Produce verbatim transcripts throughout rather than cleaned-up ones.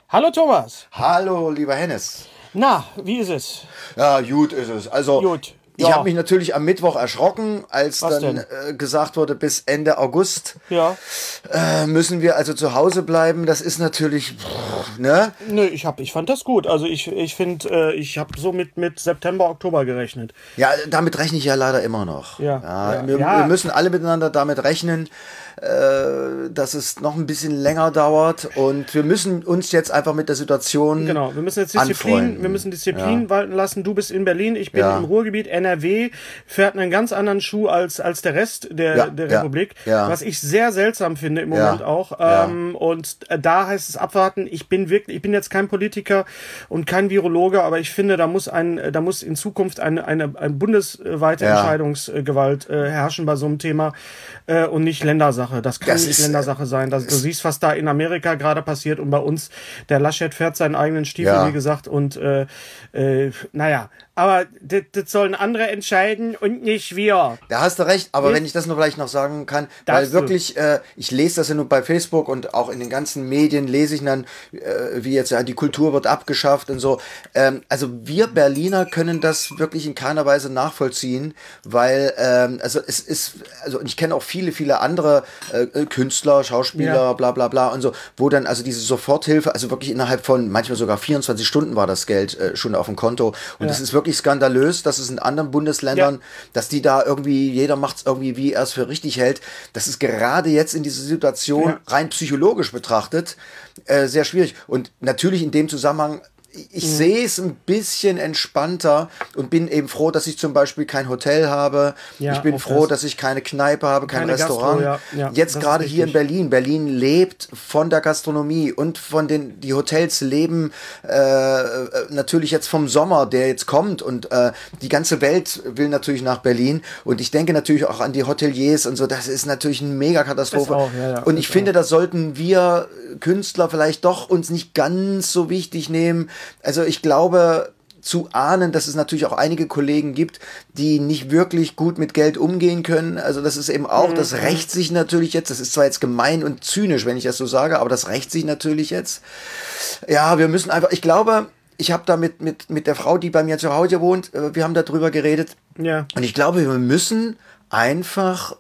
Hallo Thomas. Hallo, lieber Hennes. Na, wie ist es? Ja, gut ist es. Also, Gut. ich Ja. habe mich natürlich am Mittwoch erschrocken, als Was dann äh, gesagt wurde, bis Ende August Ja. äh, müssen wir also zu Hause bleiben. Das ist natürlich, pff, ne? Nö, ich hab, ich fand das gut. Also ich, ich finde, äh, ich habe so mit, mit September, Oktober gerechnet. Ja, damit rechne ich ja leider immer noch. Ja. Ja. Wir, Ja. wir müssen alle miteinander damit rechnen, äh, dass es noch ein bisschen länger dauert und wir müssen uns jetzt einfach mit der Situation Genau, wir müssen jetzt Disziplin, anfreunden. wir müssen Disziplin Ja. walten lassen. Du bist in Berlin, ich bin Ja. im Ruhrgebiet. N R W fährt einen ganz anderen Schuh als, als der Rest der, Ja, der ja, Republik, ja. was ich sehr seltsam finde im Ja, Moment auch. ja. Ähm, und äh, da heißt es abwarten. Ich bin wirklich, ich bin jetzt kein Politiker und kein Virologe, aber ich finde, da muss ein, da muss in Zukunft eine, eine, eine bundesweite Ja. Entscheidungsgewalt äh, herrschen bei so einem Thema äh, und nicht Ländersache. Das kann Das nicht ist, Ländersache sein. Das, du siehst, was da in Amerika gerade passiert und bei uns, der Laschet fährt seinen eigenen Stiefel, Ja. wie gesagt, und äh, äh, naja, aber das, das sollen andere entscheiden und nicht wir. Da hast du recht, aber Hm? wenn ich das nur vielleicht noch sagen kann, Darfst weil du. wirklich, äh, ich lese das ja nur bei Facebook und auch in den ganzen Medien lese ich dann, äh, wie jetzt ja die Kultur wird abgeschafft und so. Ähm, also wir Berliner können das wirklich in keiner Weise nachvollziehen, weil ähm, also es ist, also ich kenne auch viele, viele andere äh, Künstler, Schauspieler, Ja. bla bla bla und so, wo dann also diese Soforthilfe, also wirklich innerhalb von manchmal sogar vierundzwanzig Stunden war das Geld äh, schon auf dem Konto und es Ja. ist wirklich skandalös, dass es in anderen Bundesländern, Ja. dass die da irgendwie, jeder macht es irgendwie, wie er es für richtig hält. Das ist gerade jetzt in dieser Situation Ja. rein psychologisch betrachtet äh, sehr schwierig. Und natürlich in dem Zusammenhang, ich Mhm. sehe es ein bisschen entspannter und bin eben froh, dass ich zum Beispiel kein Hotel habe. Ja, ich bin auch froh, das. dass ich keine Kneipe habe, kein Keine Restaurant. Gastro, ja. Ja, Jetzt das gerade ist hier in richtig. Berlin. Berlin lebt von der Gastronomie und von den, die Hotels leben äh, natürlich jetzt vom Sommer, der jetzt kommt und äh, die ganze Welt will natürlich nach Berlin und ich denke natürlich auch an die Hoteliers und so, das ist natürlich eine Megakatastrophe. Das auch, ja, ja, und das ich finde, das sollten wir Künstler vielleicht doch uns nicht ganz so wichtig nehmen. Also ich glaube, zu ahnen, dass es natürlich auch einige Kollegen gibt, die nicht wirklich gut mit Geld umgehen können. Also das ist eben auch, das rächt sich natürlich jetzt, das ist zwar jetzt gemein und zynisch, wenn ich das so sage, aber das rächt sich natürlich jetzt. Ja, wir müssen einfach, ich glaube, ich habe da mit, mit, mit der Frau, die bei mir zu Hause wohnt, äh, wir haben darüber geredet Ja. und ich glaube, wir müssen einfach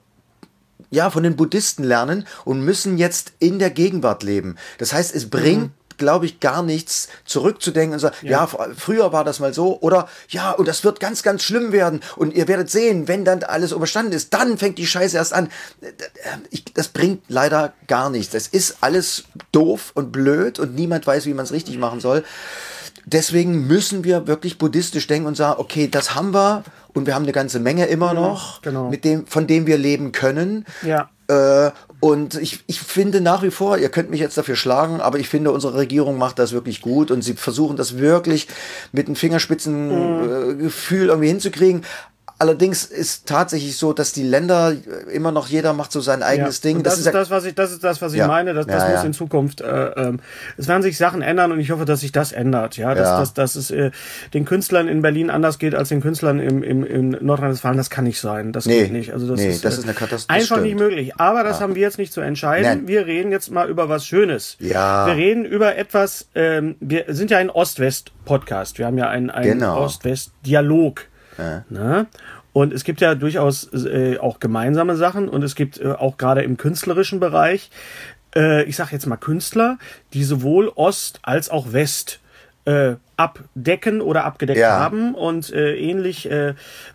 ja, von den Buddhisten lernen und müssen jetzt in der Gegenwart leben. Das heißt, es bringt Mhm. glaube ich, gar nichts zurückzudenken und sagen, ja. ja, fr- früher war das mal so oder ja, und das wird ganz, ganz schlimm werden und ihr werdet sehen, wenn dann alles überstanden ist, dann fängt die Scheiße erst an. Ich, das bringt leider gar nichts. Das ist alles doof und blöd und niemand weiß, wie man es richtig machen soll. Deswegen müssen wir wirklich buddhistisch denken und sagen, okay, das haben wir und wir haben eine ganze Menge immer noch, genau. mit dem, von dem wir leben können. Ja. Äh, und ich, ich finde nach wie vor, ihr könnt mich jetzt dafür schlagen, aber ich finde, unsere Regierung macht das wirklich gut und sie versuchen das wirklich mit einem Fingerspitzengefühl Mhm. äh, irgendwie hinzukriegen. Allerdings ist tatsächlich so, dass die Länder immer noch, jeder macht so sein eigenes Ja. Ding. Und das, ist ja- das, was ich, das ist das, was ich Ja. meine. Das, das Ja, muss ja. in Zukunft, äh, ähm, es werden sich Sachen ändern und ich hoffe, dass sich das ändert. Ja, dass, Ja. dass, dass es äh, den Künstlern in Berlin anders geht als den Künstlern im, im, in Nordrhein-Westfalen. Das kann nicht sein. Das Nee. geht nicht. Also das Nee, ist, das äh, ist eine Katastrophe. Das Einfach stimmt. nicht möglich. Aber das haben wir jetzt nicht zu entscheiden. Nein. Wir reden jetzt mal über was Schönes. Ja. Wir reden über etwas. Ähm, wir sind ja ein Ost-West-Podcast. Wir haben ja einen, einen Genau. Ost-West-Dialog. Ne? Und es gibt ja durchaus äh, auch gemeinsame Sachen und es gibt äh, auch gerade im künstlerischen Bereich, äh, ich sage jetzt mal Künstler, die sowohl Ost als auch West äh, abdecken oder abgedeckt Ja. haben und äh, ähnlich, äh,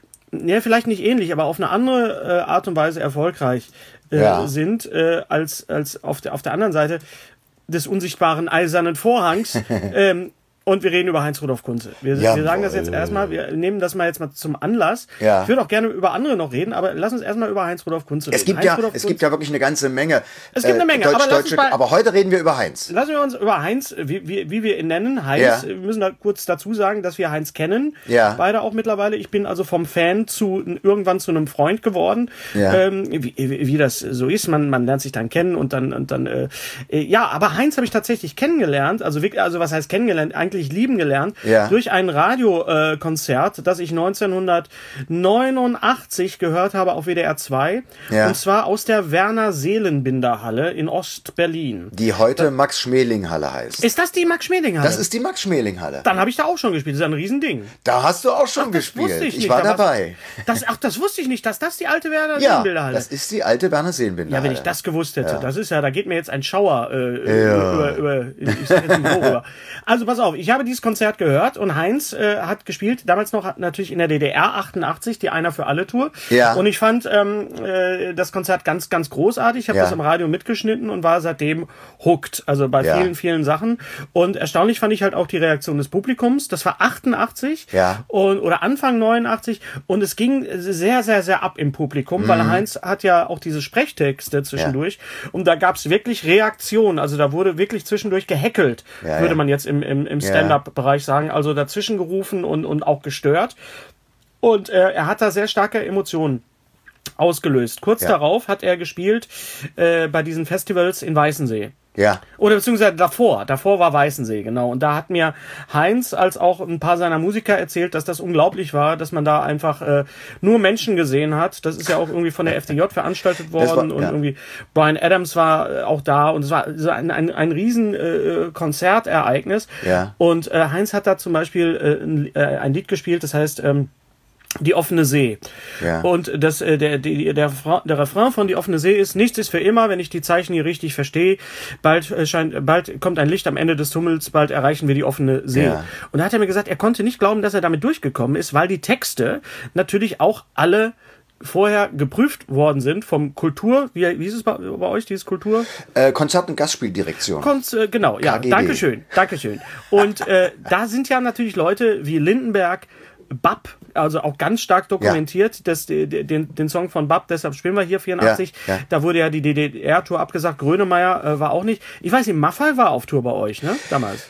ja vielleicht nicht ähnlich, aber auf eine andere äh, Art und Weise erfolgreich äh, Ja. sind äh, als, als auf, der, auf der anderen Seite des unsichtbaren eisernen Vorhangs. ähm, Und wir reden über Heinz-Rudolf Kunze. Wir, wir sagen das jetzt Jawohl. erstmal, wir nehmen das mal jetzt mal zum Anlass. Ja. Ich würde auch gerne über andere noch reden, aber lass uns erstmal über Heinz-Rudolf Kunze reden. Es gibt, ja, Heinz-Rudolf es Kunze- gibt ja wirklich eine ganze Menge. Es gibt eine Menge, Deutsch, aber lass uns Deutsche, mal- aber heute reden wir über Heinz. Lassen wir uns über Heinz, wie, wie, wie wir ihn nennen, Heinz, Ja. wir müssen da kurz dazu sagen, dass wir Heinz kennen. Ja. Beide auch mittlerweile. Ich bin also vom Fan zu irgendwann zu einem Freund geworden. Ja. Ähm, wie, wie, wie das so ist, man, man lernt sich dann kennen und dann, und dann äh, äh, ja, aber Heinz habe ich tatsächlich kennengelernt. Also wirklich, also was heißt kennengelernt? Eigentlich eigentlich lieben gelernt Ja. durch ein Radiokonzert, äh, das ich neunzehnhundertneunundachtzig gehört habe auf W D R zwei. Ja. Und zwar aus der Werner-Seelenbinder-Halle in Ost-Berlin. Die heute Max-Schmeling-Halle heißt. Ist das die Max-Schmeling-Halle? Das ist die Max-Schmeling-Halle. Dann habe ich da auch schon gespielt. Das ist ein Riesending. Da hast du auch schon Ach, das gespielt. wusste ich ich nicht. war Da war's- dabei. Das, ach, das wusste ich nicht, dass das die alte Ja, Werner-Seelenbinder-Halle das ist die alte Werner Seelenbinder. Ja, wenn ich das gewusst hätte, Ja. das ist ja, da geht mir jetzt ein Schauer äh, Ja. über, über, ich sag jetzt nicht worüber. Also pass auf, ich habe dieses Konzert gehört und Heinz äh, hat gespielt, damals noch natürlich in der D D R achtundachtzig, die Einer für alle Tour. Ja. Und ich fand ähm, äh, das Konzert ganz, ganz großartig. Ich habe Ja. das im Radio mitgeschnitten und war seitdem hooked, also bei Ja. vielen, vielen Sachen. Und erstaunlich fand ich halt auch die Reaktion des Publikums. Das war achtundachtzig Ja. und, oder Anfang neunundachtzig und es ging sehr, sehr, sehr ab im Publikum, Mhm. weil Heinz hat ja auch diese Sprechtexte zwischendurch und da gab es wirklich Reaktionen, also da wurde wirklich zwischendurch gehackelt, Ja, würde ja. man jetzt im, im, im Stand-Up-Bereich sagen, also dazwischen gerufen und, und auch gestört. Und äh, er hat da sehr starke Emotionen ausgelöst. Kurz Ja. darauf hat er gespielt äh, bei diesen Festivals in Weißensee. Ja. Oder beziehungsweise davor. Davor war Weißensee, genau. Und da hat mir Heinz als auch ein paar seiner Musiker erzählt, dass das unglaublich war, dass man da einfach äh, nur Menschen gesehen hat. Das ist ja auch irgendwie von der F D J veranstaltet worden. war- und ja. irgendwie Bryan Adams war äh, auch da. Und es war so ein, ein, ein riesen äh, Konzertereignis. Ja. Und äh, Heinz hat da zum Beispiel äh, ein, äh, ein Lied gespielt, das heißt... Ähm, Die offene See. Ja. Und das, äh, der, der, der, Fra- der Refrain von Die offene See ist: Nichts ist für immer, wenn ich die Zeichen hier richtig verstehe. Bald äh, scheint, bald kommt ein Licht am Ende des Tunnels, bald erreichen wir die offene See. Ja. Und da hat er mir gesagt, er konnte nicht glauben, dass er damit durchgekommen ist, weil die Texte natürlich auch alle vorher geprüft worden sind vom Kultur, wie, wie ist es bei, bei euch, dieses Kultur? Äh, Konzert- und Gastspieldirektion. Konz, äh, genau, ja, K G D. Dankeschön, Dankeschön. Und äh, da sind ja natürlich Leute wie Lindenberg, Bab, also auch ganz stark dokumentiert, ja. das, den, den Song von Bab, deshalb spielen wir hier vierundachtzig, Ja, ja. da wurde ja die D D R-Tour abgesagt, Grönemeyer äh, war auch nicht. Ich weiß nicht, Maffay war auf Tour bei euch, ne, damals.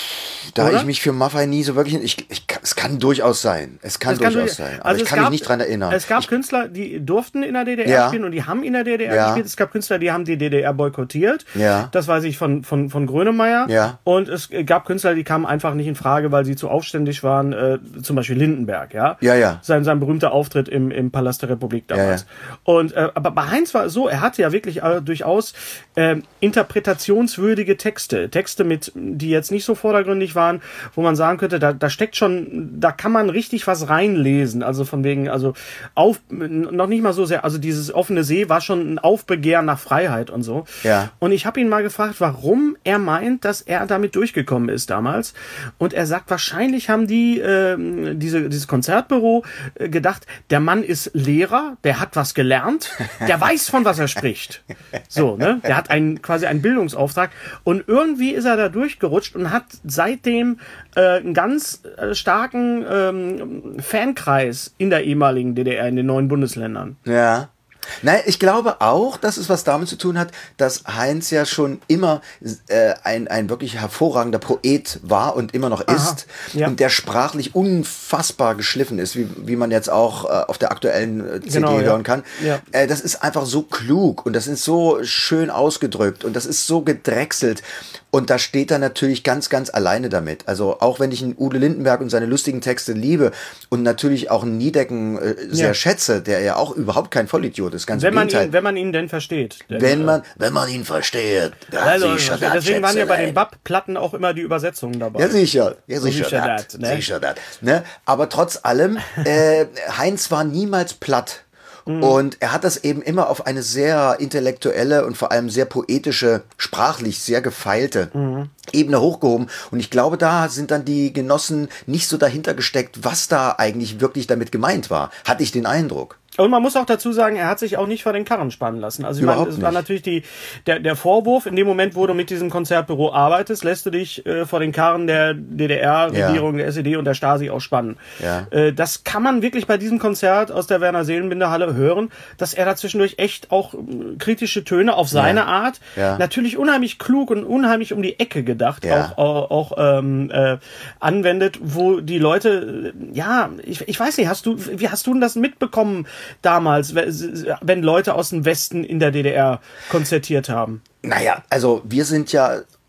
Da Oder? ich mich für Maffay nie so wirklich... Ich, ich, es kann durchaus sein. Es kann Das kann durchaus durch- sein. Aber also ich es kann gab- mich nicht dran erinnern. Es gab ich, Künstler, die durften in der D D R Ja. spielen und die haben in der D D R Ja. gespielt. Es gab Künstler, die haben die D D R boykottiert. Ja. Das weiß ich von, von, von Grönemeyer. Ja. Und es gab Künstler, die kamen einfach nicht in Frage, weil sie zu aufständig waren. Äh, zum Beispiel Lindenberg, ja. Ja, ja. Sein, sein berühmter Auftritt im, im Palast der Republik damals. Ja, Und, äh, aber bei Heinz war es so, er hatte ja wirklich äh, durchaus äh, interpretationswürdige Texte. Texte mit, die jetzt nicht so vordergründig waren, wo man sagen könnte, da, da steckt schon, da kann man richtig was reinlesen. Also von wegen, also auf, noch nicht mal so sehr, also dieses offene See war schon ein Aufbegehren nach Freiheit und so. Ja. Und ich habe ihn mal gefragt, warum er meint, dass er damit durchgekommen ist damals. Und er sagt, wahrscheinlich haben die, äh, diese, dieses Konzertbüro äh, gedacht, der Mann ist Lehrer, der hat was gelernt, der weiß, von was er spricht. So, ne? Der hat einen, quasi einen Bildungsauftrag. Und irgendwie ist er da durchgerutscht und hat seitdem äh, einen ganz äh, starken ähm, Fankreis in der ehemaligen D D R, in den neuen Bundesländern. Ja. Nein, ich glaube auch, dass es was damit zu tun hat, dass Heinz ja schon immer äh, ein, ein wirklich hervorragender Poet war und immer noch ist. ja. Und der sprachlich unfassbar geschliffen ist, wie, wie man jetzt auch äh, auf der aktuellen äh, C D Genau, ja. hören kann. Ja. Äh, das ist einfach so klug und das ist so schön ausgedrückt und das ist so gedrechselt. Und da steht er natürlich ganz, ganz alleine damit. Also auch wenn ich einen Udo Lindenberg und seine lustigen Texte liebe und natürlich auch einen Niedecken äh, sehr Ja. schätze, der ja auch überhaupt kein Vollidiot ist, ganz Wenn im man, Gegenteil. ihn, wenn man ihn denn versteht. Denn, wenn äh, man, wenn man ihn versteht. Ja, Also, sicher dat, deswegen waren ja bei den Schätzelein. Bab-Platten auch immer die Übersetzungen dabei. Ja, sicher. Ja, sicher, sicher dat, dat, ne? sicher dat, ne? Aber trotz allem, äh, Heinz war niemals platt. Mhm. Und er hat das eben immer auf eine sehr intellektuelle und vor allem sehr poetische, sprachlich sehr gefeilte Mhm. Ebene hochgehoben. Und ich glaube, da sind dann die Genossen nicht so dahinter gesteckt, was da eigentlich wirklich damit gemeint war. Hatte ich den Eindruck. Und man muss auch dazu sagen, er hat sich auch nicht vor den Karren spannen lassen. Also ich meine, Überhaupt es war nicht. natürlich die, der, der Vorwurf, in dem Moment, wo du mit diesem Konzertbüro arbeitest, lässt du dich äh, vor den Karren der D D R-Regierung, Ja. der S E D und der Stasi auch spannen. Ja. Äh, das kann man wirklich bei diesem Konzert aus der Werner-Seelenbinder-Halle hören, dass er da zwischendurch echt auch äh, kritische Töne auf seine Ja. Art, Ja. natürlich unheimlich klug und unheimlich um die Ecke gedacht, Ja. auch, auch, auch ähm, äh, anwendet, wo die Leute, äh, ja, ich, ich weiß nicht, hast du, wie hast du denn das mitbekommen damals, wenn Leute aus dem Westen in der D D R konzertiert haben? Naja, also wir sind ja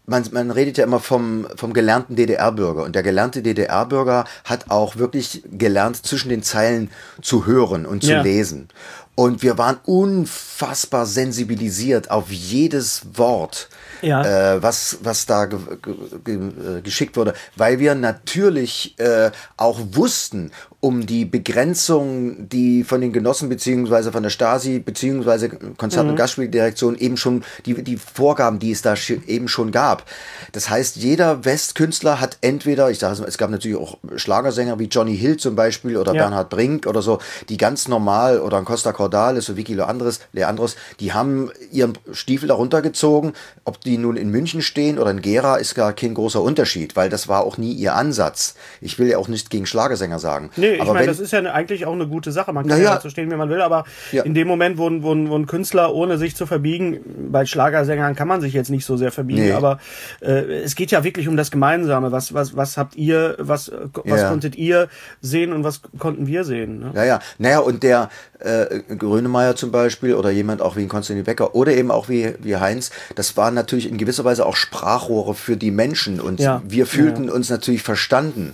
man, man redet ja immer vom, vom gelernten D D R-Bürger. Und der gelernte D D R-Bürger hat auch wirklich gelernt, zwischen den Zeilen zu hören und zu ja. lesen. Und wir waren unfassbar sensibilisiert auf jedes Wort, ja. äh, was, was da ge, ge, ge, geschickt wurde, weil wir natürlich äh, auch wussten um die Begrenzung, die von den Genossen beziehungsweise von der Stasi beziehungsweise Konzert- mhm. und Gastspieldirektion eben schon, die, die Vorgaben, die es da eben schon gab. Das heißt, jeder Westkünstler hat entweder, ich sage es mal, es gab natürlich auch Schlagersänger wie Johnny Hill zum Beispiel oder ja. Bernhard Brink oder so, die ganz normal, oder ein Costa Cordalis oder Vicky Leandros, Leandros, die haben ihren Stiefel darunter gezogen. Ob die nun in München stehen oder in Gera, ist gar kein großer Unterschied, weil das war auch nie ihr Ansatz. Ich will ja auch nicht gegen Schlagersänger sagen. Nee, ich aber meine, wenn, das ist ja eigentlich auch eine gute Sache. Man kann ja ja so stehen, wie man will, aber ja. in dem Moment, wo, wo, wo ein Künstler, ohne sich zu verbiegen, bei Schlagersängern kann man sich jetzt nicht so sehr verbiegen, nee. aber äh, es geht ja wirklich um das Gemeinsame. Was, was, was habt ihr, was, was ja. konntet ihr sehen und was konnten wir sehen? Ne? Ja, ja. Naja, und der äh, Grönemeyer zum Beispiel oder jemand auch wie ein Konstantin Becker oder eben auch wie, wie Heinz, das waren natürlich in gewisser Weise auch Sprachrohre für die Menschen und ja. wir fühlten ja. uns natürlich verstanden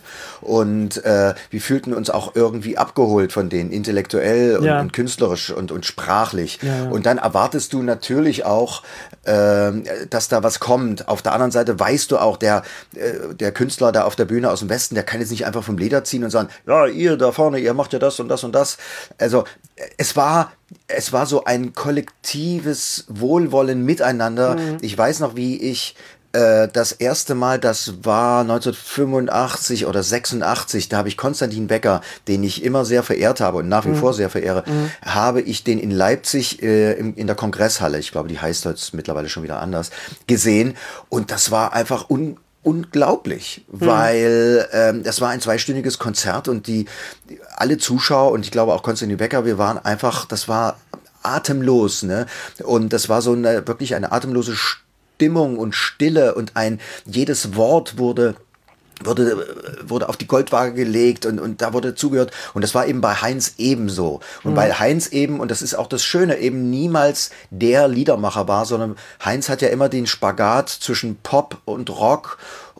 und äh, wir fühlten uns auch irgendwie abgeholt von denen, intellektuell und, ja. und künstlerisch und, und sprachlich. Ja, ja. Und dann erwartest du natürlich auch, äh, dass da was kommt. Auf der anderen Seite weißt du auch, der, äh, der Künstler da auf der Bühne aus dem Westen, der kann jetzt nicht einfach vom Leder ziehen und sagen, ja, ihr da vorne, ihr macht ja das und das und das. Also es war, es war so ein kollektives Wohlwollen miteinander. Mhm. Ich weiß noch, wie ich das erste Mal, das war neunzehnhundertfünfundachtzig oder sechsundachtzig, da habe ich Konstantin Becker, den ich immer sehr verehrt habe und nach wie mhm. vor sehr verehre, mhm. habe ich den in Leipzig äh, in, in der Kongresshalle, ich glaube, die heißt jetzt mittlerweile schon wieder anders, gesehen und das war einfach un unglaublich, mhm. weil ähm, das war ein zweistündiges Konzert und die, die alle Zuschauer und ich glaube auch Konstantin Becker, wir waren einfach, das war atemlos, ne? Und das war so eine wirklich eine atemlose Stimmung und Stille und ein jedes Wort wurde wurde wurde auf die Goldwaage gelegt und und da wurde zugehört und das war eben bei Heinz ebenso und mhm. weil Heinz eben, und das ist auch das Schöne, eben niemals der Liedermacher war, sondern Heinz hat ja immer den Spagat zwischen Pop und Rock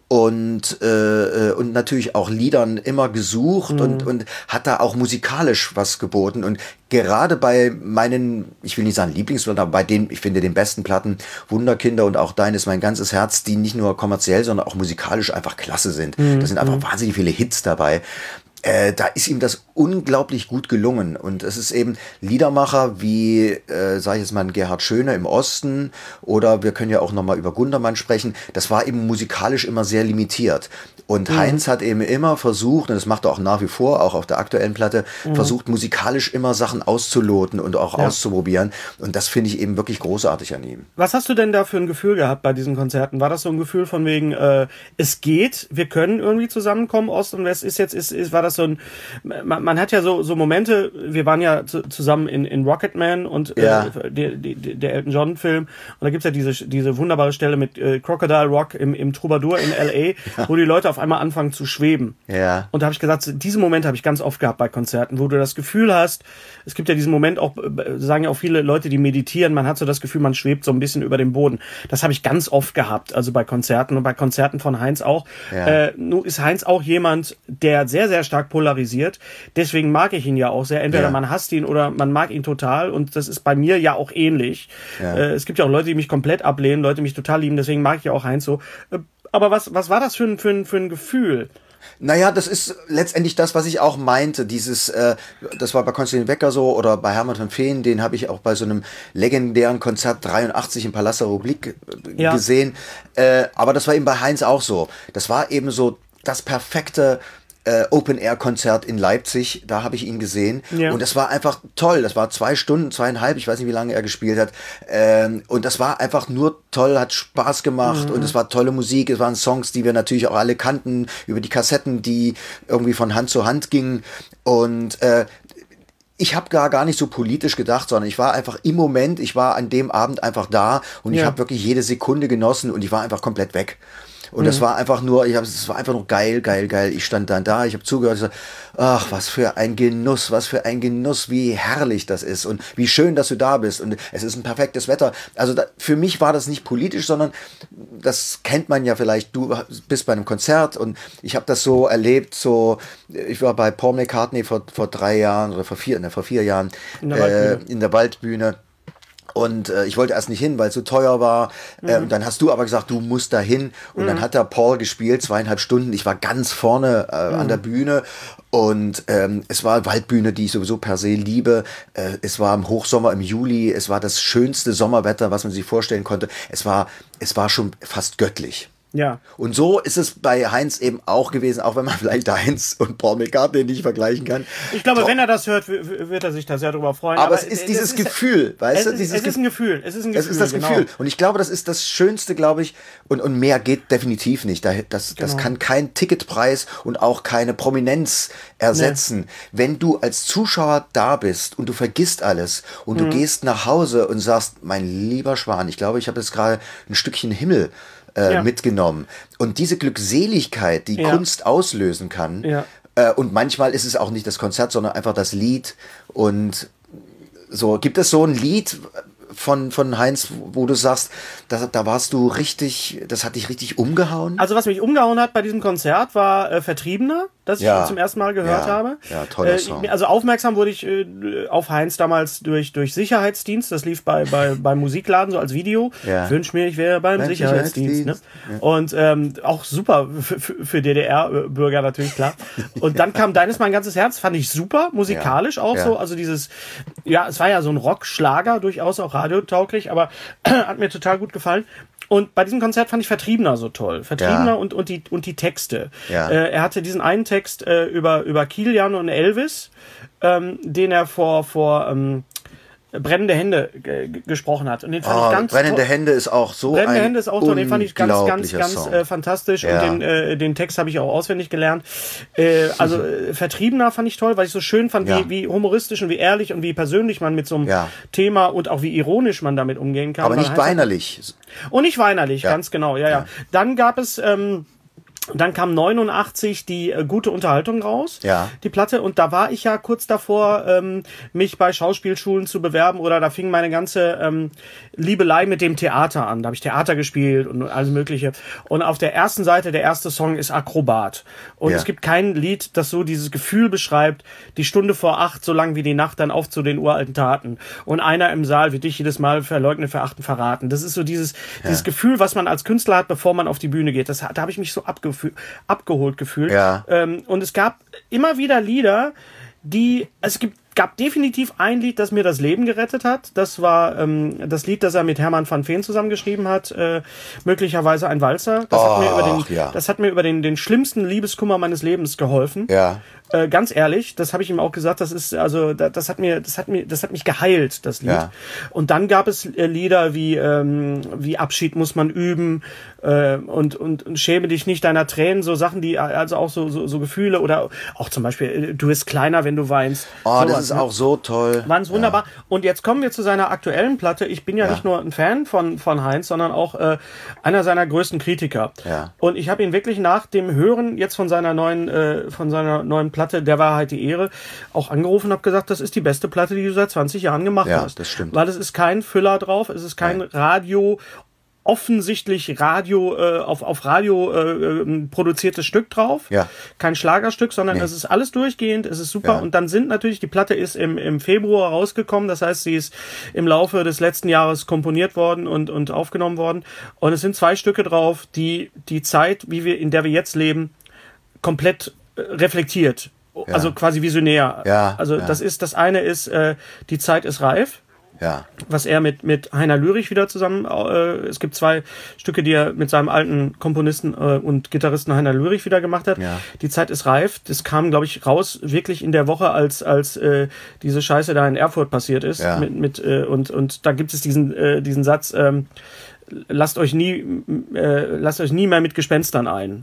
und äh, und natürlich auch Liedern immer gesucht mhm. und und hat da auch musikalisch was geboten und gerade bei meinen, ich will nicht sagen Lieblingsplatten, aber bei denen, ich finde den besten Platten, Wunderkinder und auch Dein ist mein ganzes Herz, die nicht nur kommerziell, sondern auch musikalisch einfach klasse sind. Mhm. Da sind einfach mhm. wahnsinnig viele Hits dabei. Äh, da ist ihm das unglaublich gut gelungen und es ist eben Liedermacher wie, äh, sage ich jetzt mal, ein Gerhard Schöne im Osten oder wir können ja auch nochmal über Gundermann sprechen, das war eben musikalisch immer sehr limitiert und mhm. Heinz hat eben immer versucht, und das macht er auch nach wie vor, auch auf der aktuellen Platte, mhm. versucht musikalisch immer Sachen auszuloten und auch ja. auszuprobieren und das finde ich eben wirklich großartig an ihm. Was hast du denn da für ein Gefühl gehabt bei diesen Konzerten? War das so ein Gefühl von wegen, äh, es geht, wir können irgendwie zusammenkommen, Ost und West, ist jetzt, ist, ist, war das so ein, man, man hat ja so, so Momente, wir waren ja zu, zusammen in, in Rocketman und ja. äh, der, der, der Elton John Film und da gibt's ja diese, diese wunderbare Stelle mit äh, Crocodile Rock im, im Troubadour in L A, ja. wo die Leute auf einmal anfangen zu schweben. Ja. Und da habe ich gesagt, diesen Moment habe ich ganz oft gehabt bei Konzerten, wo du das Gefühl hast, es gibt ja diesen Moment auch, sagen ja auch viele Leute, die meditieren, man hat so das Gefühl, man schwebt so ein bisschen über dem Boden. Das habe ich ganz oft gehabt, also bei Konzerten und bei Konzerten von Heinz auch. Ja. Äh, nun ist Heinz auch jemand, der sehr, sehr stark polarisiert. Deswegen mag ich ihn ja auch sehr. Entweder ja. man hasst ihn oder man mag ihn total und das ist bei mir ja auch ähnlich. Ja. Äh, es gibt ja auch Leute, die mich komplett ablehnen, Leute, die mich total lieben, deswegen mag ich ja auch Heinz so. Äh, aber was, was war das für ein, für ein, für ein Gefühl? Naja, das ist letztendlich das, was ich auch meinte. Dieses, äh, das war bei Konstantin Becker so oder bei Hermann von Feen, den habe ich auch bei so einem legendären Konzert dreiundachtzig im Palast der Republik äh, ja. gesehen. Äh, aber das war eben bei Heinz auch so. Das war eben so das perfekte Äh, Open-Air-Konzert in Leipzig, da habe ich ihn gesehen ja. und das war einfach toll, das war zwei Stunden, zweieinhalb, ich weiß nicht, wie lange er gespielt hat ähm, und das war einfach nur toll, hat Spaß gemacht mhm. und es war tolle Musik, es waren Songs, die wir natürlich auch alle kannten, über die Kassetten, die irgendwie von Hand zu Hand gingen und äh, ich habe gar gar nicht so politisch gedacht, sondern ich war einfach im Moment, ich war an dem Abend einfach da und ja. ich habe wirklich jede Sekunde genossen und ich war einfach komplett weg. Und mhm. das war einfach nur, ich hab, es war einfach nur geil, geil, geil. Ich stand dann da, ich habe zugehört, ich so, ach, was für ein Genuss, was für ein Genuss, wie herrlich das ist und wie schön, dass du da bist und es ist ein perfektes Wetter. Also da, für mich war das nicht politisch, sondern das kennt man ja vielleicht, du bist bei einem Konzert und ich habe das so erlebt, so, ich war bei Paul McCartney vor, vor drei Jahren oder vor vier, ne, vor vier Jahren in der äh, Waldbühne. In der Waldbühne. Und äh, ich wollte erst nicht hin, weil es so teuer war. Mhm. Äh, und dann hast du aber gesagt, du musst da hin. Und mhm. dann hat der Paul gespielt, zweieinhalb Stunden. Ich war ganz vorne äh, mhm. an der Bühne. Und ähm, es war Waldbühne, die ich sowieso per se liebe. Äh, es war im Hochsommer, im Juli. Es war das schönste Sommerwetter, was man sich vorstellen konnte. Es war, es war schon fast göttlich. Ja. Und so ist es bei Heinz eben auch gewesen, auch wenn man vielleicht Heinz und Paul McCartney nicht vergleichen kann. Ich glaube, Doch. wenn er das hört, wird er sich da sehr drüber freuen. Aber, aber es ist dieses es Gefühl, ist, weißt es du? Ist, dieses es ist ein Gefühl. Es ist ein Gefühl. Es ist das genau. Gefühl. Und ich glaube, das ist das Schönste, glaube ich. Und, und mehr geht definitiv nicht. Das, das genau. kann kein Ticketpreis und auch keine Prominenz ersetzen. Nee. Wenn du als Zuschauer da bist und du vergisst alles und mhm. du gehst nach Hause und sagst, mein lieber Schwan, ich glaube, ich habe jetzt gerade ein Stückchen Himmel Äh, ja. mitgenommen. Und diese Glückseligkeit, die ja. Kunst auslösen kann, ja. äh, und manchmal ist es auch nicht das Konzert, sondern einfach das Lied. Und so, gibt es so ein Lied von, von Heinz, wo du sagst, da, da warst du richtig, das hat dich richtig umgehauen? Also was mich umgehauen hat bei diesem Konzert war äh, Vertriebener, das ich ja. zum ersten Mal gehört ja. habe. Ja, toller Song. Äh, also aufmerksam wurde ich äh, auf Heinz damals durch, durch Sicherheitsdienst, das lief bei, bei, beim Musikladen so als Video. Ja. Ich wünsch mir, ich wäre beim, beim Sicherheitsdienst. Sicherheitsdienst. Ne? Ja. Und ähm, auch super für, für D D R-Bürger natürlich, klar. Und dann kam Dein ist mein ganzes Herz, fand ich super, musikalisch ja. auch ja. so. Also dieses, ja, es war ja so ein Rock-Schlager, durchaus auch radiotauglich, aber hat mir total gut gefallen. Und bei diesem Konzert fand ich Vertriebener so toll. Vertriebener ja. und, und, die, und die Texte. Ja. Äh, er hatte diesen einen Text äh, über, über Kilian und Elvis, ähm, den er vor, vor ähm, Brennende Hände g- gesprochen hat. Und den fand oh, ich ganz Brennende to- Hände ist auch so Brennende ein Hände ist auch toll. Den fand ich ganz, ganz, ganz äh, fantastisch. Ja. Und den, äh, den Text habe ich auch auswendig gelernt. Äh, also äh, Vertriebener fand ich toll, weil ich so schön fand, ja. wie, wie humoristisch und wie ehrlich und wie persönlich man mit so einem ja. Thema und auch wie ironisch man damit umgehen kann. Aber nicht weinerlich. Und nicht weinerlich, ja. ganz genau. Ja, ja. ja. Dann gab es... Ähm, Dann kam neunundachtzig die äh, gute Unterhaltung raus, ja. die Platte. Und da war ich ja kurz davor, ähm, mich bei Schauspielschulen zu bewerben. Oder da fing meine ganze ähm, Liebelei mit dem Theater an. Da habe ich Theater gespielt und alles Mögliche. Und auf der ersten Seite, der erste Song ist Akrobat. Und ja. es gibt kein Lied, das so dieses Gefühl beschreibt, die Stunde vor acht, so lang wie die Nacht, dann auf zu den uralten Taten. Und einer im Saal wird dich jedes Mal verleugnen, verachten, verraten. Das ist so dieses, ja. dieses Gefühl, was man als Künstler hat, bevor man auf die Bühne geht. Das, da habe ich mich so abgefühlt. abgeholt gefühlt. Ja. Ähm, und es gab immer wieder Lieder, die, es gibt, gab definitiv ein Lied, das mir das Leben gerettet hat. Das war ähm, das Lied, das er mit Hermann van Veen zusammengeschrieben hat, äh, möglicherweise ein Walzer. Das oh, hat mir über den, ja. das hat mir über den, den schlimmsten Liebeskummer meines Lebens geholfen. Ja. Äh, ganz ehrlich, das habe ich ihm auch gesagt, das ist, also, das, das hat mir, das hat mir, das hat mich geheilt, das Lied. Ja. Und dann gab es äh, Lieder wie, ähm, wie Abschied muss man üben, äh, und, und, und schäme dich nicht deiner Tränen, so Sachen, die, also auch so, so, so Gefühle oder auch zum Beispiel, äh, du bist kleiner, wenn du weinst. Oh, so das was, ist ne? auch so toll. War es wunderbar. Ja. Und jetzt kommen wir zu seiner aktuellen Platte. Ich bin ja, ja. nicht nur ein Fan von, von Heinz, sondern auch äh, einer seiner größten Kritiker. Ja. Und ich habe ihn wirklich nach dem Hören jetzt von seiner neuen, äh, von seiner neuen Platte, Der Wahrheit die Ehre, auch angerufen und habe gesagt, das ist die beste Platte, die du seit zwanzig Jahren gemacht ja, hast. Das stimmt. Weil es ist kein Füller drauf, es ist kein Nein. Radio, offensichtlich Radio, äh, auf, auf Radio äh, produziertes Stück drauf. Ja. Kein Schlagerstück, sondern nee. es ist alles durchgehend, es ist super. Ja. Und dann sind natürlich, die Platte ist im, im Februar rausgekommen, das heißt, sie ist im Laufe des letzten Jahres komponiert worden und, und aufgenommen worden. Und es sind zwei Stücke drauf, die die Zeit, wie wir, in der wir jetzt leben, komplett äh, reflektiert. Ja. Also quasi visionär. Ja, also ja. das ist, das eine ist, äh, die Zeit ist reif. Ja. Was er mit, mit Heiner Lürich wieder zusammen, äh, es gibt zwei Stücke, die er mit seinem alten Komponisten äh, und Gitarristen Heiner Lürich wieder gemacht hat. Ja. Die Zeit ist reif. Das kam, glaube ich, raus wirklich in der Woche, als, als äh, diese Scheiße da in Erfurt passiert ist. Ja. Mit, mit, äh, und, und da gibt es diesen, äh, diesen Satz, ähm, lasst euch nie, äh, lasst euch nie mehr mit Gespenstern ein. Ja.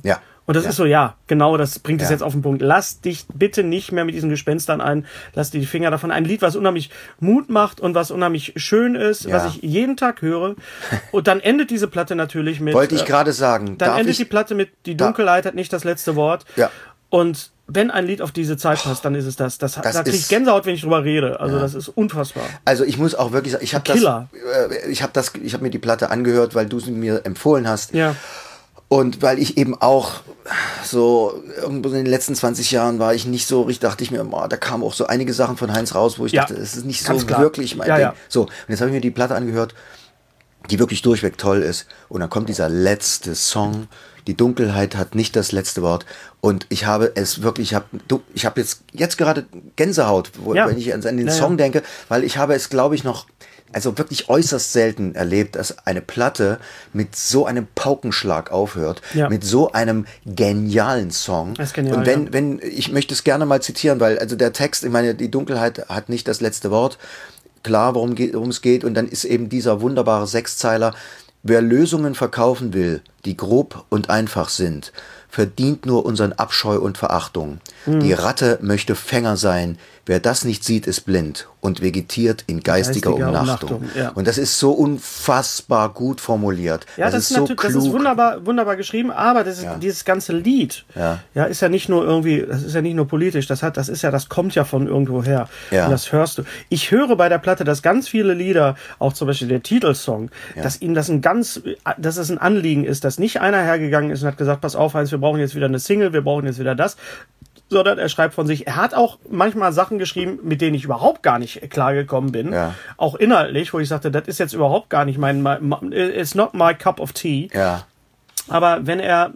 Und das Ja. ist so, ja, genau, das bringt es Ja. jetzt auf den Punkt. Lass dich bitte nicht mehr mit diesen Gespenstern ein, lass dir die Finger davon. Ein Lied, was unheimlich Mut macht und was unheimlich schön ist, Ja. was ich jeden Tag höre. Und dann endet diese Platte natürlich mit... Wollte ich äh, gerade sagen. Dann Darf endet ich, die Platte mit Die Da- Dunkelheit hat nicht das letzte Wort. Ja. Und wenn ein Lied auf diese Zeit passt, dann ist es das. das, Das da krieg ich ist- Gänsehaut, wenn ich drüber rede. Also das ist unfassbar. Also ich muss auch wirklich sagen, ich habe das, Killer. äh, ich habe das, ich habe mir die Platte angehört, weil du sie mir empfohlen hast. Ja. Und weil ich eben auch so, irgendwo in den letzten zwanzig Jahren war ich nicht so richtig, dachte ich mir, oh, da kamen auch so einige Sachen von Heinz raus, wo ich Ja, dachte, das ist nicht so ganz klar. wirklich mein Ja, Ding. ja. So, und jetzt habe ich mir die Platte angehört, die wirklich durchweg toll ist. Und dann kommt dieser letzte Song. Die Dunkelheit hat nicht das letzte Wort. Und ich habe es wirklich, ich habe ich habe jetzt, jetzt gerade Gänsehaut, wo, Ja. wenn ich an den Ja, Song ja. denke, weil ich habe es, glaube ich, noch, also wirklich äußerst selten erlebt, dass eine Platte mit so einem Paukenschlag aufhört, Ja. mit so einem genialen Song. Das ist genial, Und wenn, ja. wenn, ich möchte es gerne mal zitieren, weil also der Text, ich meine, die Dunkelheit hat nicht das letzte Wort. Klar, worum geht, worum es geht. Und dann ist eben dieser wunderbare Sechszeiler: Wer Lösungen verkaufen will, die grob und einfach sind, verdient nur unseren Abscheu und Verachtung. Mhm. Die Ratte möchte Fänger sein. Wer das nicht sieht, ist blind und vegetiert in geistiger, Geistiger Umnachtung. Umnachtung, ja. Und das ist so unfassbar gut formuliert. Ja, das, ist so natürlich, das klug. ist wunderbar, wunderbar geschrieben, aber das ist, Ja. dieses ganze Lied, Ja. ja, ist ja nicht nur irgendwie, das ist ja nicht nur politisch, das hat, das ist ja, das kommt ja von irgendwo her. Ja. Und das hörst du. Ich höre bei der Platte, dass ganz viele Lieder, auch zum Beispiel der Titelsong, dass ihnen das ein ganz, dass es ein Anliegen ist, dass nicht einer hergegangen ist und hat gesagt, pass auf, Heinz, wir brauchen jetzt wieder eine Single, wir brauchen jetzt wieder das, sondern er schreibt von sich. Er hat auch manchmal Sachen geschrieben, mit denen ich überhaupt gar nicht klargekommen bin. Ja. Auch inhaltlich, wo ich sagte, das ist jetzt überhaupt gar nicht mein, mein, it's not my cup of tea. Ja. Aber wenn er,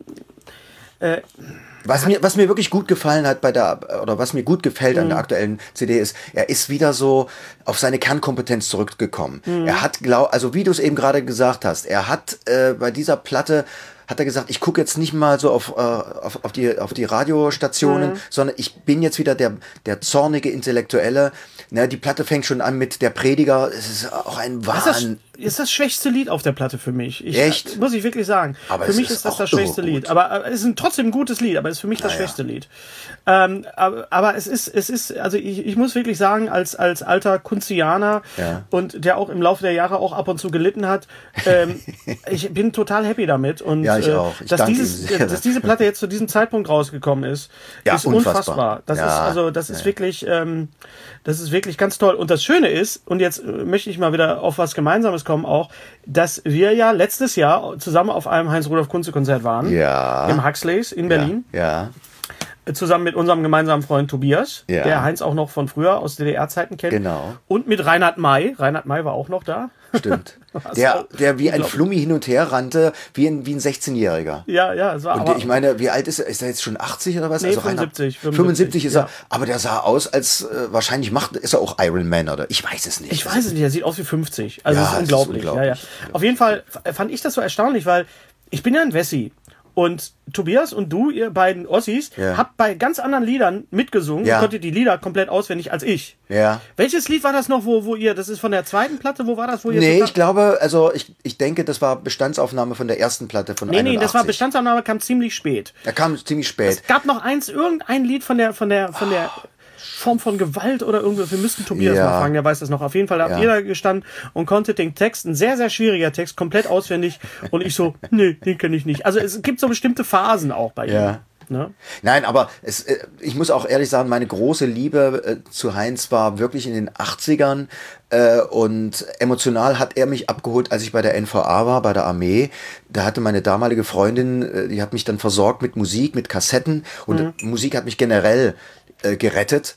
Was mir, was mir wirklich gut gefallen hat bei der, oder was mir gut gefällt Mhm. an der aktuellen C D ist, er ist wieder so auf seine Kernkompetenz zurückgekommen. Mhm. Er hat, glaub, also wie du es eben gerade gesagt hast, er hat äh, bei dieser Platte, hat er gesagt, ich gucke jetzt nicht mal so auf, äh, auf, auf, die, auf die Radiostationen, Mhm. sondern ich bin jetzt wieder der, der zornige Intellektuelle. Ne, die Platte fängt schon an mit der Prediger. Es ist auch ein ist das, Wahn. ist das schwächste Lied auf der Platte für mich. Ich, Echt? Muss ich wirklich sagen. Aber für es mich ist ist das auch das schwächste irre gut. Lied. Aber aber es ist ein, trotzdem ein gutes Lied, aber es ist für mich das Naja. schwächste Lied. Ähm, aber, aber es ist, es ist, also ich, ich muss wirklich sagen, als, als alter Kunzianer Ja. und der auch im Laufe der Jahre auch ab und zu gelitten hat, ähm, ich bin total happy damit. Und, Ja, ich äh, auch. Ich dass, danke dieses, ihm sehr dass diese Platte jetzt zu diesem Zeitpunkt rausgekommen ist, Ja, ist unfassbar. unfassbar. Das Ja. ist also, das ist wirklich, ähm, das ist wirklich ganz toll. Und das Schöne ist, und jetzt äh, möchte ich mal wieder auf was Gemeinsames kommen auch, dass wir ja letztes Jahr zusammen auf einem Heinz-Rudolf-Kunze-Konzert waren. Ja. Im Huxleys in Berlin. Ja. Zusammen mit unserem gemeinsamen Freund Tobias, Ja. der Heinz auch noch von früher aus D D R-Zeiten kennt. Genau. Und mit Reinhard May. Reinhard May war auch noch da. Stimmt. Der, der wie ein Flummi hin und her rannte, wie ein, wie ein sechzehnjähriger. Ja, ja, es war Und aber, ich meine, wie alt ist er? Ist er jetzt schon achtzig oder was? Nee, also Reinhard- fünfundsiebzig, fünfundsiebzig ist ja. er. Aber der sah aus, als äh, wahrscheinlich macht, ist er auch Iron Man oder ich weiß es nicht. Ich weiß es nicht, er sieht aus wie fünfzig. Also Ja, es ist es ist unglaublich. unglaublich. Ja, ja. Auf jeden Fall f- fand ich das so erstaunlich, weil ich bin ja ein Wessi. Und Tobias und du, ihr beiden Ossis, Ja. habt bei ganz anderen Liedern mitgesungen. Ja. Ihr konntet die Lieder komplett auswendig als ich. Ja. Welches Lied war das noch, wo, wo ihr, das ist von der zweiten Platte, wo war das, wo ihr Nee, total- ich glaube, also ich, ich denke, das war Bestandsaufnahme von der ersten Platte von Nee, nee, das war einundachtzig. Bestandsaufnahme, kam ziemlich spät. Er kam ziemlich spät. Es gab noch eins, irgendein Lied von der, von der, von der Form von Gewalt oder irgendwas. Wir müssten Tobias Ja. mal fragen, der weiß das noch. Auf jeden Fall hat Ja. jeder gestanden und konnte den Text, ein sehr, sehr schwieriger Text, komplett auswendig. Und ich so, nee, den kenne ich nicht. Also es gibt so bestimmte Phasen auch bei Ja. ihm. Ne? Nein, aber es, äh, ich muss auch ehrlich sagen, meine große Liebe äh, zu Heinz war wirklich in den achtzigern äh, und emotional hat er mich abgeholt, als ich bei der N V A war, bei der Armee. Da hatte meine damalige Freundin, äh, die hat mich dann versorgt mit Musik, mit Kassetten und Mhm. Musik hat mich generell äh, gerettet.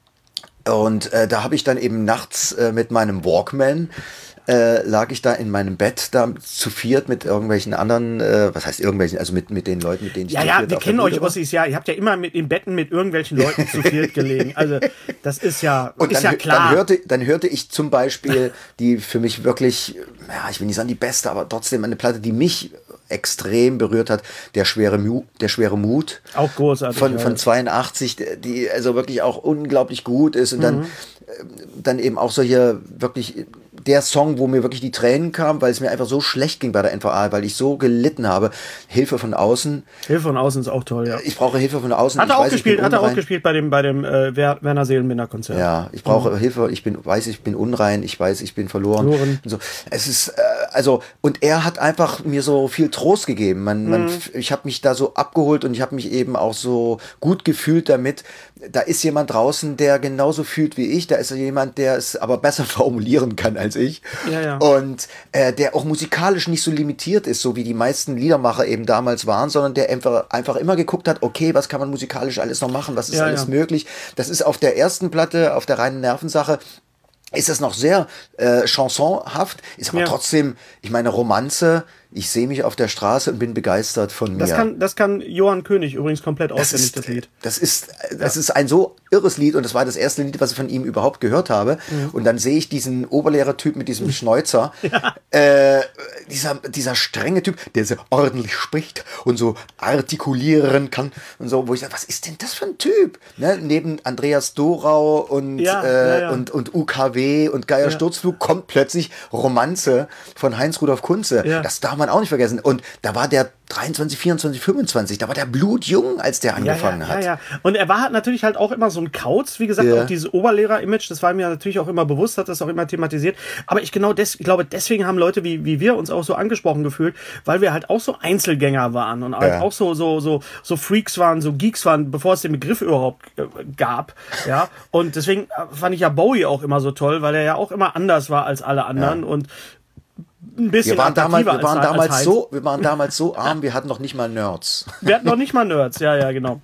Und äh, da habe ich dann eben nachts äh, mit meinem Walkman äh, lag ich da in meinem Bett da zu viert mit irgendwelchen anderen, äh, was heißt irgendwelchen, also mit, mit den Leuten, mit denen ich Ja, zu ja, viert wir auf der kennen euch Bude war. Ossis, ja. Ihr habt ja immer mit in Betten mit irgendwelchen Leuten zu viert gelegen. Also das ist ja, Und ist dann, ja hö- klar. Dann hörte, dann hörte ich zum Beispiel die für mich wirklich, ja, ich will nicht sagen die beste, aber trotzdem eine Platte, die mich extrem berührt hat, der schwere, Mu der schwere Mut. Auch großartig. Von, ja. von zweiundachtzig, die also wirklich auch unglaublich gut ist und dann, Mhm. äh, dann eben auch solche wirklich der Song, wo mir wirklich die Tränen kamen, weil es mir einfach so schlecht ging bei der N V A, weil ich so gelitten habe. Hilfe von außen. Hilfe von außen ist auch toll, ja. Ich brauche Hilfe von außen. Hat er ich auch weiß, gespielt, hat er auch gespielt bei dem, bei dem äh, Werner Seelenbinder Konzert. Ja, ich brauche mhm. Hilfe, ich bin, weiß, ich bin unrein, ich weiß, ich bin verloren. verloren. So. Es ist, äh, also, und er hat einfach mir so viel Trost gegeben. Man, mhm. man, ich habe mich da so abgeholt und ich habe mich eben auch so gut gefühlt damit. Da ist jemand draußen, der genauso fühlt wie ich. Da ist jemand, der es aber besser formulieren kann als ich. Ja, ja. Und äh, der auch musikalisch nicht so limitiert ist, so wie die meisten Liedermacher eben damals waren, sondern der einfach, einfach immer geguckt hat, okay, was kann man musikalisch alles noch machen, was ist ja, alles ja. möglich. Das ist auf der ersten Platte, auf der reinen Nervensache, ist das noch sehr äh, chansonhaft, ist aber ja. trotzdem, ich meine, Romanze. Ich sehe mich auf der Straße und bin begeistert von mir. Das kann, das kann Johann König übrigens komplett auswendig, das, das Lied. Das ist, das ja. ist ein so irres Lied und das war das erste Lied, was ich von ihm überhaupt gehört habe. Mhm. Und dann sehe ich diesen Oberlehrertyp mit diesem Schnäuzer, ja. äh, dieser, dieser strenge Typ, der so ordentlich spricht und so artikulieren kann und so, wo ich sage, was ist denn das für ein Typ? Ne? Neben Andreas Dorau und, ja, äh, ja, ja. und, und U K W und Geier Sturzflug kommt plötzlich Romanze von Heinz Rudolf Kunze. Ja. Das darf man auch nicht vergessen. Und da war der dreiundzwanzig, vierundzwanzig, fünfundzwanzig, da war der blutjung, als der angefangen ja, ja, hat. Ja, ja. Und er war halt natürlich halt auch immer so ein Kauz, wie gesagt, ja. auch dieses Oberlehrer-Image, das war mir natürlich auch immer bewusst, hat das auch immer thematisiert. Aber ich genau des, ich glaube, deswegen haben Leute wie, wie wir uns auch so angesprochen gefühlt, weil wir halt auch so Einzelgänger waren und halt ja. auch so, so, so, so Freaks waren, so Geeks waren, bevor es den Begriff überhaupt äh, gab. Ja. Und deswegen fand ich ja Bowie auch immer so toll, weil er ja auch immer anders war als alle anderen ja. und ein bisschen wir waren damals, wir als, waren damals als so, wir waren damals so arm, wir hatten noch nicht mal Nerds. Wir hatten noch nicht mal Nerds, ja, ja, genau.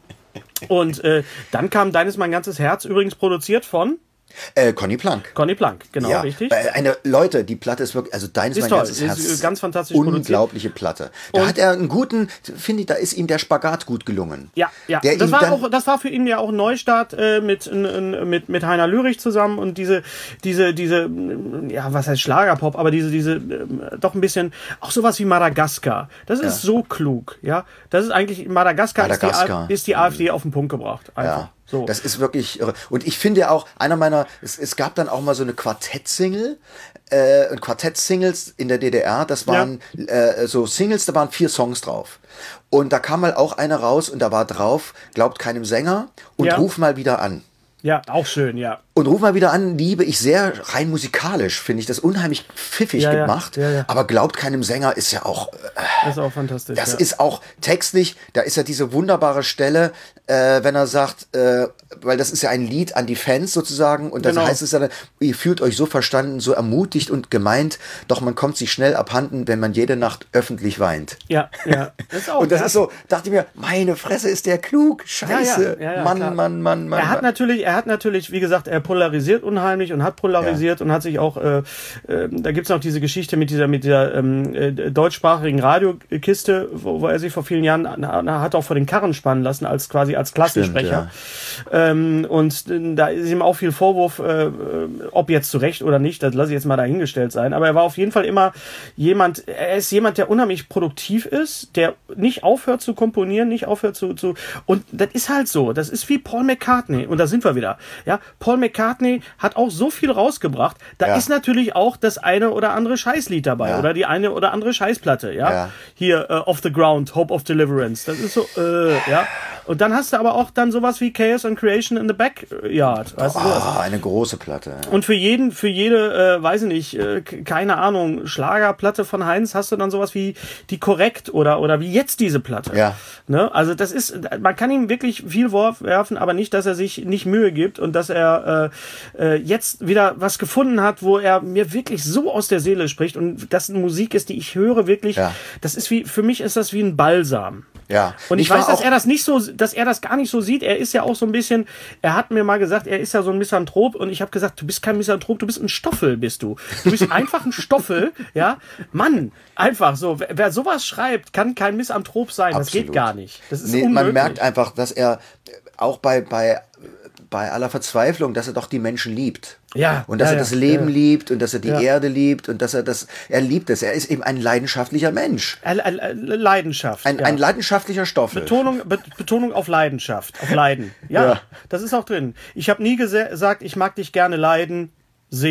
Und äh, dann kam Deines mein ganzes Herz, übrigens produziert von Äh, Conny Plank. Conny Plank, genau, ja, richtig. Eine, Leute, die Platte ist wirklich, also Deines ist mein toll. ganzes Herz. Ist ganz fantastisch unglaubliche produziert. Platte. Da und hat er einen guten, finde ich, da ist ihm der Spagat gut gelungen. Ja, ja. Der das, war dann, auch, das war für ihn ja auch ein Neustart äh, mit, n, mit, mit Heiner Lürich zusammen und diese, diese, diese, ja, was heißt Schlagerpop, aber diese, diese, äh, doch ein bisschen, auch sowas wie Madagaskar. Das ist ja. so klug, ja. Das ist eigentlich, Madagaskar, Madagaskar. Ist, die, ist die AfD auf den Punkt gebracht. Einfach. Ja. So. Das ist wirklich irre. Und ich finde auch, einer meiner, es, es gab dann auch mal so eine Quartett-Single, äh, Quartett-Singles in der D D R, das waren ja. äh, so Singles, da waren vier Songs drauf. Und da kam mal auch eine raus und da war drauf, glaubt keinem Sänger und ja. ruf mal wieder an. Ja, auch schön, ja. Und Ruf mal wieder an, liebe ich sehr, rein musikalisch, finde ich das unheimlich pfiffig ja, gemacht. Ja, ja. Aber glaubt keinem Sänger ist ja auch... Äh, das ist auch fantastisch. Das ja. ist auch textlich, da ist ja diese wunderbare Stelle, äh, wenn er sagt, äh, weil das ist ja ein Lied an die Fans sozusagen, und dann genau. heißt es ja dann, ihr fühlt euch so verstanden, so ermutigt und gemeint, doch man kommt sich schnell abhanden, wenn man jede Nacht öffentlich weint. Ja, ja. Das ist auch, und das ist so, dachte ich mir, meine Fresse, ist der klug, scheiße, ja, ja, ja, Mann, klar. Mann, Mann, Mann. Er hat Mann. natürlich, er hat natürlich, wie gesagt, er polarisiert unheimlich und hat polarisiert ja. und hat sich auch, äh, äh, da gibt's noch diese Geschichte mit dieser, mit dieser ähm, äh, deutschsprachigen Radiokiste, wo, wo er sich vor vielen Jahren na, hat auch vor den Karren spannen lassen, als quasi als Klassensprecher. Stimmt, ja. ähm, und äh, da ist ihm auch viel Vorwurf, äh, ob jetzt zu Recht oder nicht, das lasse ich jetzt mal dahingestellt sein, aber er war auf jeden Fall immer jemand, er ist jemand, der unheimlich produktiv ist, der nicht aufhört zu komponieren, nicht aufhört zu, zu und das ist halt so, das ist wie Paul McCartney, und da sind wir wieder, ja, Paul McCartney hat auch so viel rausgebracht, da ja. ist natürlich auch das eine oder andere Scheißlied dabei, ja. oder die eine oder andere Scheißplatte, ja, ja. hier, uh, Off the Ground, Hope of Deliverance, das ist so, äh, ja, und dann hast du aber auch dann sowas wie Chaos and Creation in the Backyard, weißt oh, du so? eine große Platte. Ja. Und für jeden, für jede, äh, weiß ich nicht, äh, keine Ahnung, Schlagerplatte von Heinz hast du dann sowas wie die Korrekt oder, oder wie jetzt diese Platte. Ja. Ne? Also das ist, man kann ihm wirklich viel vorwerfen, aber nicht, dass er sich nicht Mühe gibt und dass er äh, jetzt wieder was gefunden hat, wo er mir wirklich so aus der Seele spricht und das eine Musik ist, die ich höre wirklich, ja. das ist wie, für mich ist das wie ein Balsam. Ja. Und ich, ich weiß, dass er das nicht so, dass er das gar nicht so sieht. Er ist ja auch so ein bisschen, er hat mir mal gesagt, er ist ja so ein Misanthrop und ich habe gesagt, du bist kein Misanthrop, du bist ein Stoffel, bist du. Du bist einfach ein Stoffel, ja. Mann, einfach so. Wer, wer sowas schreibt, kann kein Misanthrop sein. Absolut. Das geht gar nicht. Das ist nee, unmöglich. Man merkt einfach, dass er auch bei, bei, bei aller Verzweiflung, dass er doch die Menschen liebt. Ja, und dass ja, er das ja, Leben ja. liebt und dass er die ja. Erde liebt und dass er das, er liebt es. Er ist eben ein leidenschaftlicher Mensch. Ein, ein, ein Leidenschaft. Ein, ja. ein leidenschaftlicher Stoffel. Betonung, Be Betonung auf Leidenschaft, auf Leiden. Ja, ja. Das ist auch drin. Ich habe nie gesagt, ich mag dich gerne leiden, sehen.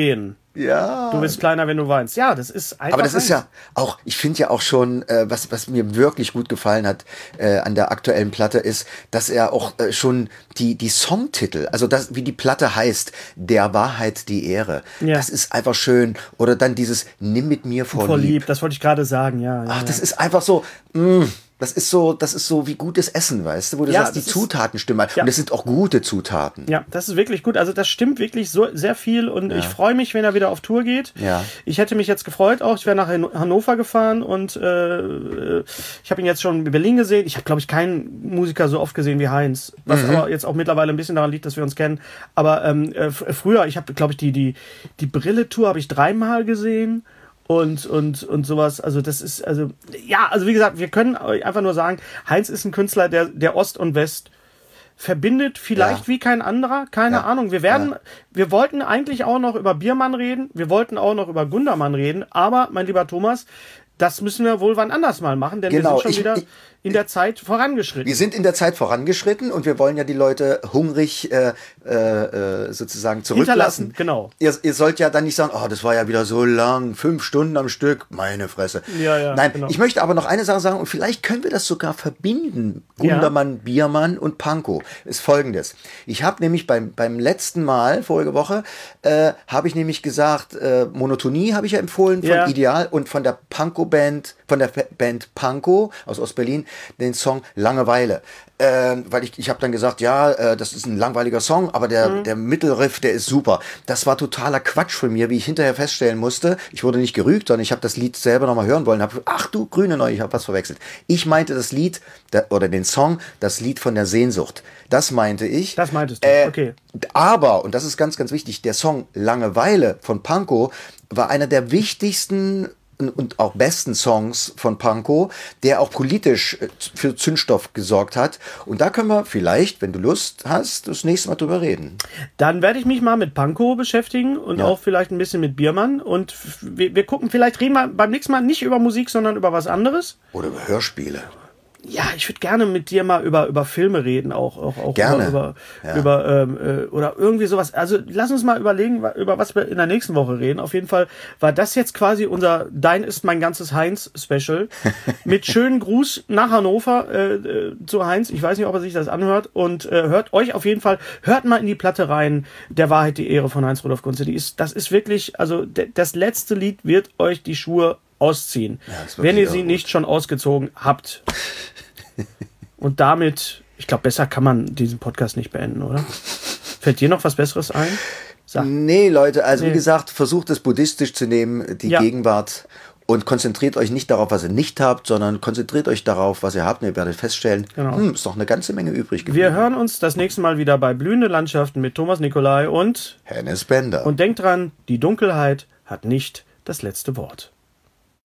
Ja. Du bist kleiner, wenn du weinst. Ja, das ist einfach. Aber das Heinz. ist ja auch, ich finde ja auch schon, äh, was, was mir wirklich gut gefallen hat äh, an der aktuellen Platte ist, dass er auch äh, schon die, die Songtitel, also das, wie die Platte heißt, der Wahrheit die Ehre, Ja. das ist einfach schön. Oder dann dieses Nimm mit mir vor, Vor lieb. lieb, das wollte ich gerade sagen, ja. ja Ach, ja. das ist einfach so, mh, das ist so, das ist so wie gutes Essen, weißt du, wo du Ja, sagst, die das ist- Zutaten stimmen. Ja. Und es sind auch gute Zutaten. Ja, das ist wirklich gut. Also das stimmt wirklich so sehr viel und ich freue mich, wenn er wieder auf Tour geht. Ja. Ich hätte mich jetzt gefreut auch. Ich wäre nach Han- Hannover gefahren und äh, ich habe ihn jetzt schon in Berlin gesehen. Ich habe, glaube ich, keinen Musiker so oft gesehen wie Heinz. Was Mhm. aber jetzt auch mittlerweile ein bisschen daran liegt, dass wir uns kennen. Aber ähm, äh, f- früher, ich habe, glaube ich, die, die, die Brille-Tour habe ich dreimal gesehen. Und, und, und sowas, also das ist, also, ja, also wie gesagt, wir können euch einfach nur sagen, Heinz ist ein Künstler, der, der Ost und West verbindet, vielleicht Ja. wie kein anderer, keine Ja. Ahnung. Wir werden, Ja. wir wollten eigentlich auch noch über Biermann reden, wir wollten auch noch über Gundermann reden, aber, mein lieber Thomas, das müssen wir wohl wann anders mal machen, denn Genau, wir sind schon ich- wieder ich- in der Zeit vorangeschritten. Wir sind in der Zeit vorangeschritten und wir wollen ja die Leute hungrig äh, äh, äh, sozusagen zurücklassen. Hinterlassen, genau. Ihr, ihr sollt ja dann nicht sagen, oh, das war ja wieder so lang, fünf Stunden am Stück, meine Fresse. Ja, ja, Nein, genau. ich möchte aber noch eine Sache sagen und vielleicht können wir das sogar verbinden. Gundermann, Biermann und Pankow ist folgendes. Ich habe nämlich beim, beim letzten Mal, vorige Woche, äh, habe ich nämlich gesagt, äh, Monotonie habe ich ja empfohlen von Ja. Ideal und von der Pankow-Band, von der F- Band Pankow aus Ostberlin, den Song Langeweile. Ähm, weil ich, ich habe dann gesagt, ja, äh, das ist ein langweiliger Song, aber der, Mhm. der Mittelriff, der ist super. Das war totaler Quatsch von mir, wie ich hinterher feststellen musste. Ich wurde nicht gerügt, sondern ich habe das Lied selber nochmal hören wollen. Hab, ach du grüne Neue, ich habe was verwechselt. Ich meinte das Lied, der, oder den Song, das Lied von der Sehnsucht. Das meinte ich. Das meintest du, Äh, okay. Aber, und das ist ganz, ganz wichtig, der Song Langeweile von Pankow war einer der wichtigsten und auch besten Songs von Pankow, der auch politisch äh, für Zündstoff gesorgt hat. Und da können wir vielleicht, wenn du Lust hast, das nächste Mal drüber reden. Dann werde ich mich mal mit Pankow beschäftigen und Ja. auch vielleicht ein bisschen mit Biermann und f- wir, wir gucken, vielleicht reden wir beim nächsten Mal nicht über Musik, sondern über was anderes. Oder über Hörspiele. Ja, ich würde gerne mit dir mal über, über Filme reden, auch, auch, auch Gerne. über, Ja. über ähm, äh, oder irgendwie sowas. Also lass uns mal überlegen, wa- über was wir in der nächsten Woche reden. Auf jeden Fall war das jetzt quasi unser Dein ist mein ganzes Heinz-Special. Mit schönen Gruß nach Hannover äh, äh, zu Heinz. Ich weiß nicht, ob er sich das anhört. Und äh, hört euch auf jeden Fall, hört mal in die Platte rein, Der Wahrheit die Ehre von Heinz Rudolf Kunze. Die ist, das ist wirklich, also de, das letzte Lied wird euch die Schuhe ausziehen, das ist wenn wirklich ihr sie irre nicht schon ausgezogen habt. Und damit, ich glaube, besser kann man diesen Podcast nicht beenden, oder? Fällt dir noch was Besseres ein? Sag. Nee, Leute, also Nee. wie gesagt, versucht es buddhistisch zu nehmen, die Ja. Gegenwart. Und konzentriert euch nicht darauf, was ihr nicht habt, sondern konzentriert euch darauf, was ihr habt. Und ihr werdet feststellen, Genau. hm, ist noch eine ganze Menge übrig geblieben. Wir hören uns das nächste Mal wieder bei Blühende Landschaften mit Thomas Nikolai und, Hennes Bender. und denkt dran, die Dunkelheit hat nicht das letzte Wort.